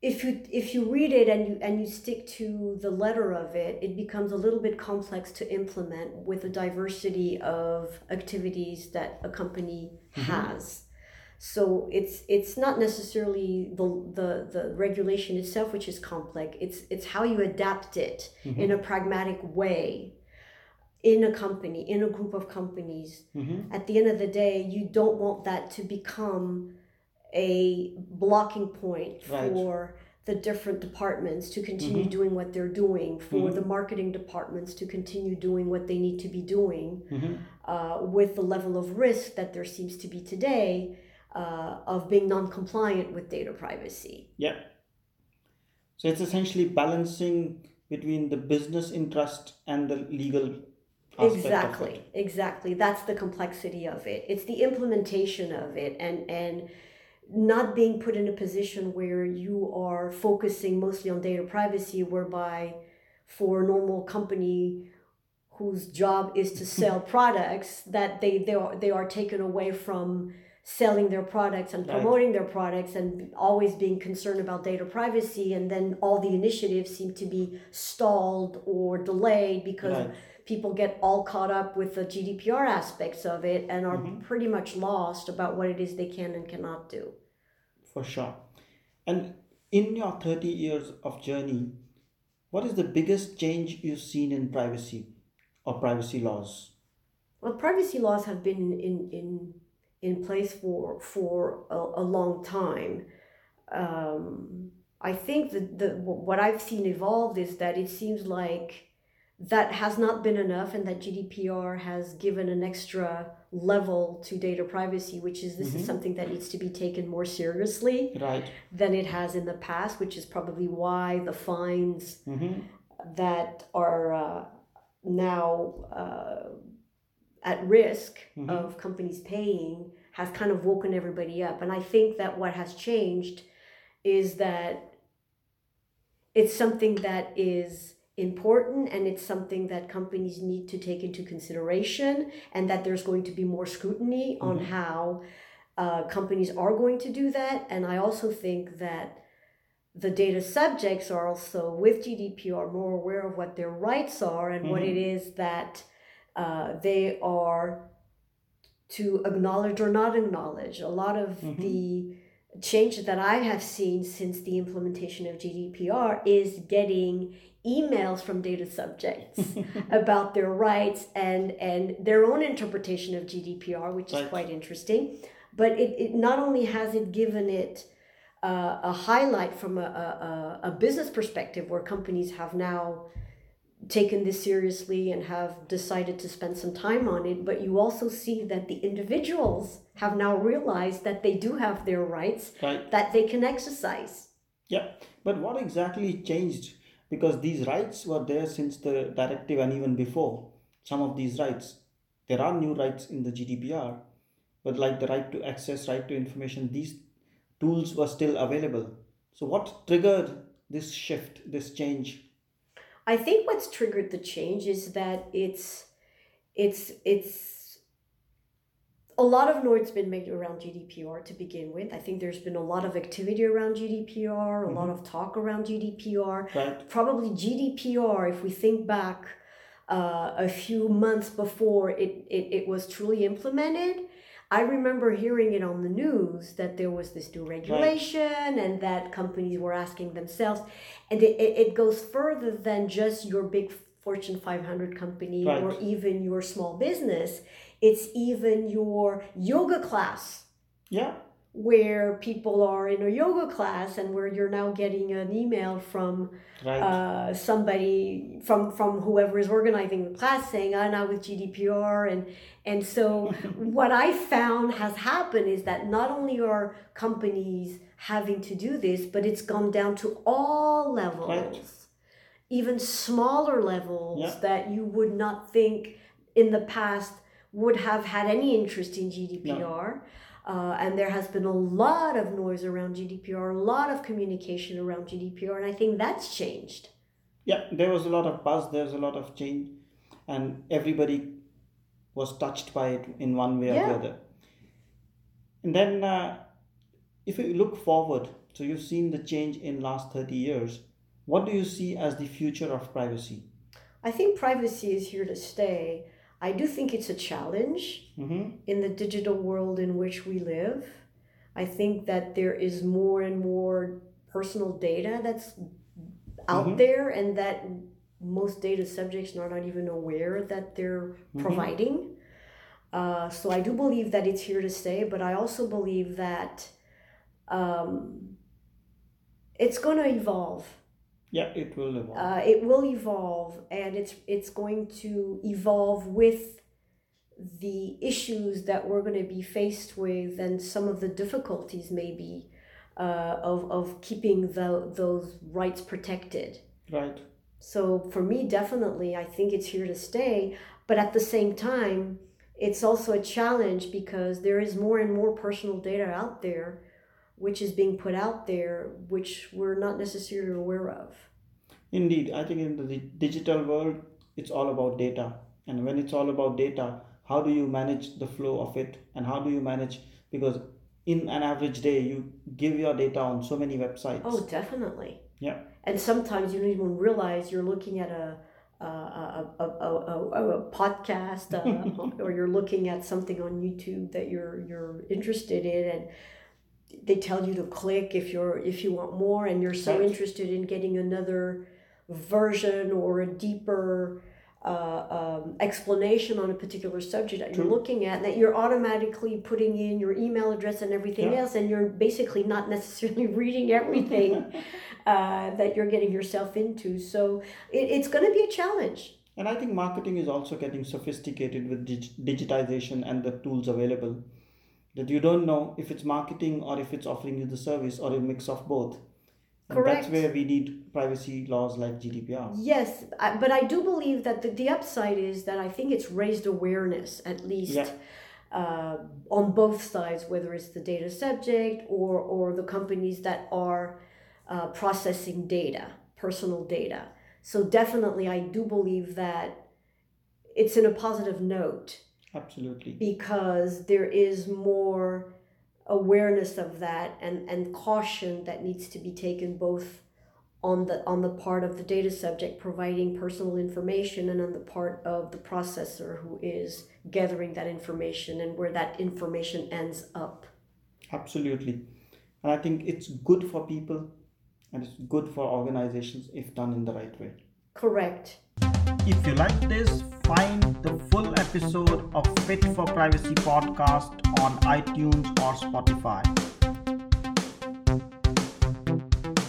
if you read it and you stick to the letter of it, it becomes a little bit complex to implement with the diversity of activities that a company has. So it's not necessarily the regulation itself which is complex. It's how you adapt it in a pragmatic way in a company, in a group of companies. At the end of the day, you don't want that to become a blocking point for the different departments to continue doing what they're doing, for the marketing departments to continue doing what they need to be doing, with the level of risk that there seems to be today of being non-compliant with data privacy. Yeah. So it's essentially balancing between the business interest and the legal aspect of it. Exactly. That's the complexity of it. It's the implementation of it, and not being put in a position where you are focusing mostly on data privacy, whereby for a normal company whose job is to sell products, that they are taken away from selling their products and promoting their products and always being concerned about data privacy, and then all the initiatives seem to be stalled or delayed because people get all caught up with the GDPR aspects of it and are pretty much lost about what it is they can and cannot do. For sure. And in your 30 years of journey, what is the biggest change you've seen in privacy or privacy laws? Well, privacy laws have been in place for a long time. I think that what I've seen evolved is that it seems like that has not been enough, and that GDPR has given an extra level to data privacy, which is this is something that needs to be taken more seriously than it has in the past, which is probably why the fines that are now at risk of companies paying has kind of woken everybody up. And I think that what has changed is that it's something that is important, and it's something that companies need to take into consideration, and that there's going to be more scrutiny on how companies are going to do that. And I also think that the data subjects are also, with GDPR, more aware of what their rights are and what it is that they are to acknowledge or not acknowledge. A lot of the change that I have seen since the implementation of GDPR is getting emails from data subjects about their rights and their own interpretation of GDPR, which is quite interesting. But it not only has it given it a highlight from a business perspective, where companies have now taken this seriously and have decided to spend some time on it, but you also see that the individuals have now realized that they do have their rights that they can exercise. Yeah, but what exactly changed? Because these rights were there since the directive and even before. Some of these rights, there are new rights in the GDPR, but like the right to access, right to information, these tools were still available. So what triggered this shift, this change? I think what's triggered the change is that it's a lot of noise been made around GDPR to begin with. I think there's been a lot of activity around GDPR, a lot of talk around GDPR. Probably GDPR, if we think back a few months before it was truly implemented, I remember hearing it on the news that there was this new regulation and that companies were asking themselves, and it goes further than just your big Fortune 500 company or even your small business. It's even your yoga class. Where people are in a yoga class and where you're now getting an email from somebody from whoever is organizing the class saying, now with GDPR. And so what I found has happened is that not only are companies having to do this, but it's gone down to all levels, even smaller levels that you would not think in the past would have had any interest in GDPR. And there has been a lot of noise around GDPR, a lot of communication around GDPR, and I think that's changed. Yeah, there was a lot of buzz, there's a lot of change, and everybody was touched by it in one way or the other. And then if you look forward, So you've seen the change in last 30 years. What do you see as the future of privacy? I think privacy is here to stay. I do think it's a challenge in the digital world in which we live. I think that there is more and more personal data that's out there, and that most data subjects are not even aware that they're providing. So I do believe that it's here to stay, but I also believe that it's going to evolve. Yeah, it will evolve. It will evolve, and it's going to evolve with the issues that we're going to be faced with, and some of the difficulties maybe of keeping those rights protected. Right. So for me, definitely, I think it's here to stay. But at the same time, it's also a challenge because there is more and more personal data out there, which is being put out there, which we're not necessarily aware of. Indeed, I think in the digital world, it's all about data. And when it's all about data, how do you manage the flow of it? And how do you manage, because in an average day, you give your data on so many websites. Oh, definitely. Yeah. And sometimes you don't even realize you're looking at a podcast or you're looking at something on YouTube that you're interested in, and they tell you to click if you want more, and you're so interested in getting another version or a deeper explanation on a particular subject that you're looking at, that you're automatically putting in your email address and everything else, and you're basically not necessarily reading everything that you're getting yourself into. So it's going to be a challenge. And I think marketing is also getting sophisticated with digitization and the tools available, that you don't know if it's marketing or if it's offering you the service or a mix of both. And Correct. That's where we need privacy laws like GDPR. Yes, but I do believe that the upside is that I think it's raised awareness, at least on both sides, whether it's the data subject or the companies that are processing data, personal data. So definitely, I do believe that it's in a positive note. Absolutely. Because there is more awareness of that and caution that needs to be taken, both on the part of the data subject providing personal information and on the part of the processor who is gathering that information and where that information ends up. Absolutely. And I think it's good for people and it's good for organizations if done in the right way. Correct. If you like this, find the full episode of Fit for Privacy podcast on iTunes or Spotify.